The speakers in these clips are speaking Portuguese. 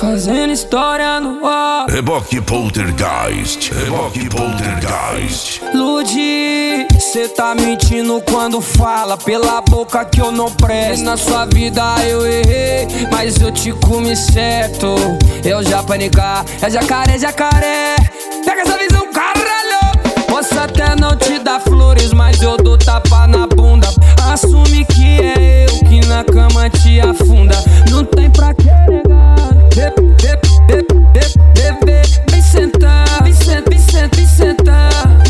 fazendo história no ar. Reboque Poltergeist, Reboque Poltergeist. Ludi, cê tá mentindo quando fala pela boca que eu não presto. Na sua vida eu errei, mas eu te comi certo. Eu já panicar, é jacaré, jacaré. Pega essa visão, caralho. Posso até não te dar flores, mas eu dou tapa na bunda. Assume que é eu que na cama te afunda. Não tem pra que negar. Bebê, vem sentar, vem sentar.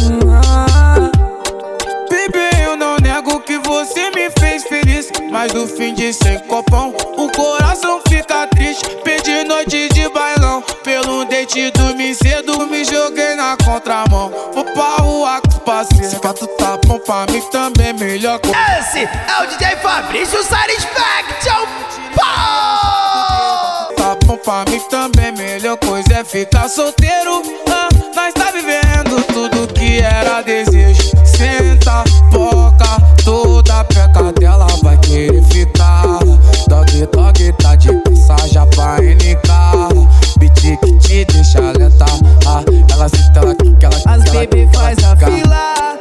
Bebê, eu não nego que você me fez feliz, mas no fim de 100 copão o coração fica triste. Perdi noite de bailão, pelo date dormi cedo, me joguei na contramão. Vou pra rua com os parceiros, quatro tapão pra mim também melhor. Esse é o DJ Fabrício Satisfaction. Tapão pra mim também melhor coisa é ficar solteiro. Nós tá vivendo tudo que era desejo. Senta, boca, toda a peca dela vai querer ficar. Dog, dog, tá de passagem pra NK. Beat que te deixa lenta. Ela senta, ela quica, ela quica. As bebê faz a fila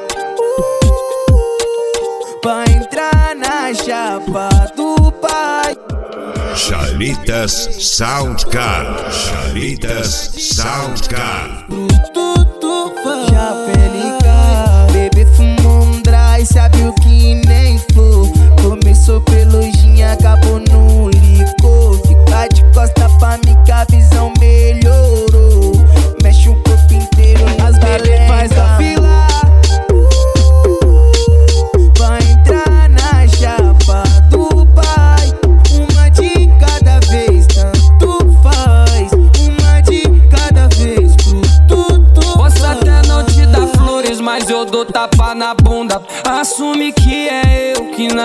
pra entrar na chapa do pai. Chalitas Soundcar, Chalitas Soundcar. Chapelica, bebê fumou um dry, sabe o que nem flor. Começou pelo gin, acabou no licor. Fica de costa pra mim que a visão melhorou. Mexe o corpo inteiro, as bebê faz a fila vai entrar na chapa do pai. Uma de cada vez, tanto faz. Uma de cada vez pro tudo. Posso até não te dar flores, mas eu dou tapa na bunda. Assume que é eu que